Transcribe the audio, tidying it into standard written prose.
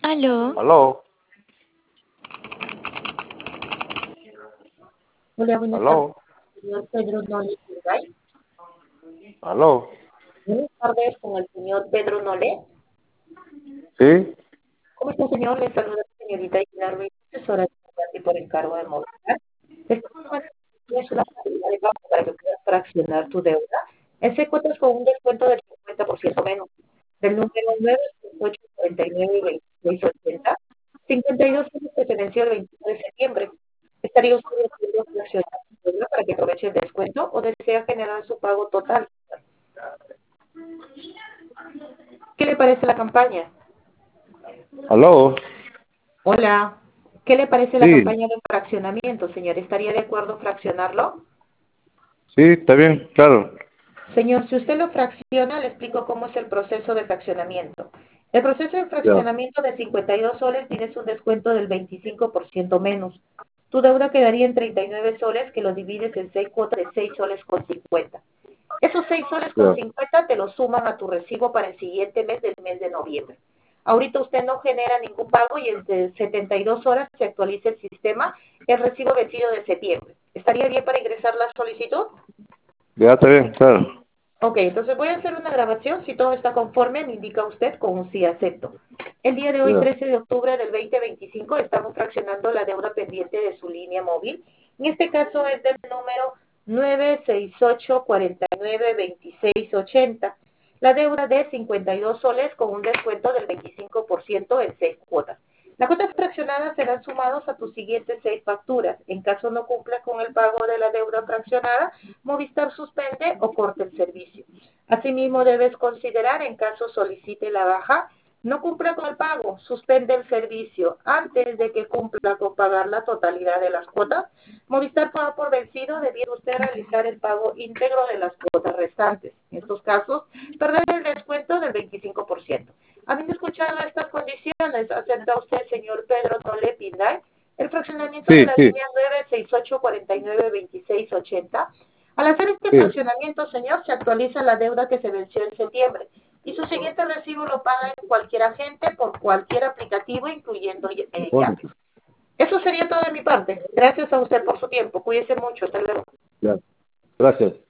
Aló, Aló, Hola, buenas tardes, aló, señor Pedro Nole Turbay. aló. Buenas tardes con el señor Pedro Nole. ¿Sí? ¿Cómo está, señor? Le saluda la señorita Pilar Ruiz, asesora de por el cargo de movilidad. Estamos llamando es una facilidad de pago para que puedas fraccionar tu deuda. Ese cuotas con un descuento del 50% menos. Del número 968492680, 52 años que se venció el 21 de septiembre. ¿Estaría usted de acuerdo en fraccionar su deuda para que aproveche el descuento o desea generar su pago total? ¿Qué le parece la campaña? Aló. Hola, ¿qué le parece la Sí, campaña de fraccionamiento, señor? ¿Estaría de acuerdo en fraccionarlo? sí, está bien, claro. Señor, si usted lo fracciona, le explico cómo es el proceso de fraccionamiento. El proceso de Ya, fraccionamiento de 52 soles tienes un descuento del 25% menos. Tu deuda quedaría en 39 soles que lo divides en 6 cuotas de 6 soles con 50. Esos 6 soles con ya. 50 te los suman a tu recibo para el siguiente mes del mes de noviembre. Ahorita usted no genera ningún pago y entre 72 horas se actualiza el sistema el recibo vencido de septiembre. ¿Estaría bien para ingresar la solicitud? Ya está bien, claro. Ok, entonces voy a hacer una grabación. Si todo está conforme, me indica usted con un sí acepto. El día de hoy, Ya. 13 de octubre del 2025, estamos fraccionando la deuda pendiente de su línea móvil. En este caso es del número 968492680. La deuda de 52 soles con un descuento del 25% en 6 cuotas. Las cuotas fraccionadas serán sumados a tus siguientes 6 facturas. En caso no cumplas con el pago de la deuda fraccionada, Movistar suspende o corta el servicio. Asimismo, debes considerar, en caso solicite la baja, no cumpla con el pago, suspende el servicio antes de que cumpla con pagar la totalidad de las cuotas. Movistar paga por vencido, debiera usted realizar el pago íntegro de las cuotas restantes. En estos casos, perder el descuento del 25%. Habiendo escuchado estas condiciones, ¿acepta usted, señor Pedro Tole Pinday, el fraccionamiento de Sí, la sí, línea 968492680? Al hacer este sí. fraccionamiento, señor, se actualiza la deuda que se venció en septiembre y su siguiente recibo lo paga en cualquier agente por cualquier aplicativo, incluyendo Bueno, Yape. Eso sería todo de mi parte. Gracias a usted por su tiempo. Cuídese mucho. Hasta luego. ya. Gracias.